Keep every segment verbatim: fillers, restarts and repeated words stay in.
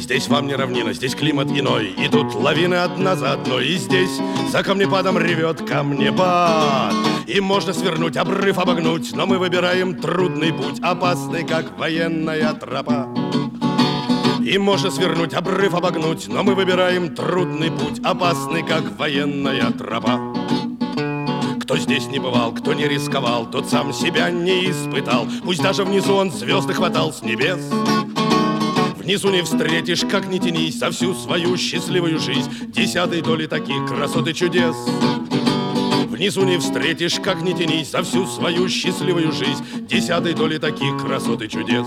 Здесь вам не равнина, здесь климат иной, и тут лавины одна за одной. И здесь за камнепадом ревет камнепад, и можно свернуть, обрыв обогнуть, но мы выбираем трудный путь, опасный, как военная тропа. И можно свернуть, обрыв обогнуть, но мы выбираем трудный путь, опасный, как военная тропа. Кто здесь не бывал, кто не рисковал, тот сам себя не испытал. Пусть даже внизу он звезды хватал с небес. Внизу не встретишь, как ни тянись, за всю свою счастливую жизнь десятой доли таких красот и чудес. Внизу не встретишь, как ни тянись, за всю свою счастливую жизнь десятой доли таких красот и чудес.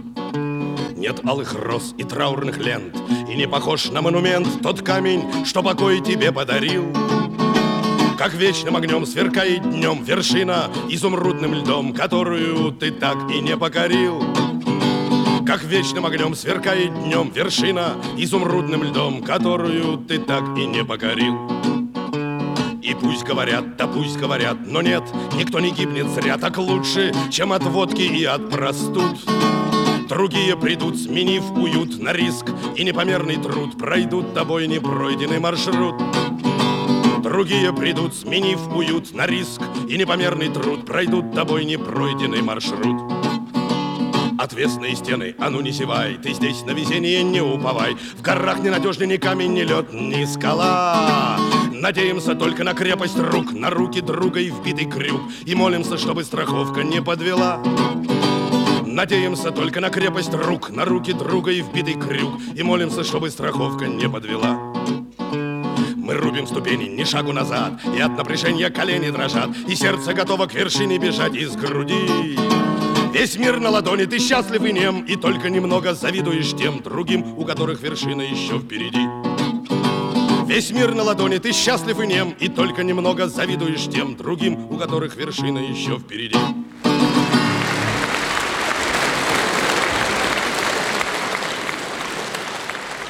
Нет алых роз и траурных лент, и не похож на монумент тот камень, что покой тебе подарил. Как вечным огнем сверкает днем вершина изумрудным льдом, которую ты так и не покорил. Как вечным огнем сверкает днем вершина изумрудным льдом, которую ты так и не покорил. И пусть говорят, да пусть говорят, но нет, никто не гибнет зря, так лучше, чем от водки и от простуд. Другие придут, сменив уют на риск и непомерный труд, пройдут тобой непройденный маршрут. Другие придут, сменив уют на риск и непомерный труд, пройдут тобой непройденный маршрут. Отвесные стены, а ну не зевай, ты здесь на везение не уповай. В горах ненадежный ни камень, ни лед, ни скала. Надеемся только на крепость рук, на руки друга и вбитый крюк, и молимся, чтобы страховка не подвела. Надеемся только на крепость рук, на руки друга и вбитый крюк, и молимся, чтобы страховка не подвела. Мы рубим ступени, ни шагу назад, и от напряжения колени дрожат, и сердце готово к вершине бежать из груди. Весь мир на ладони, ты счастлив и нем, и только немного завидуешь тем другим, у которых вершина еще впереди. Весь мир на ладони, ты счастлив и нем, и только немного завидуешь тем другим, у которых вершина еще впереди.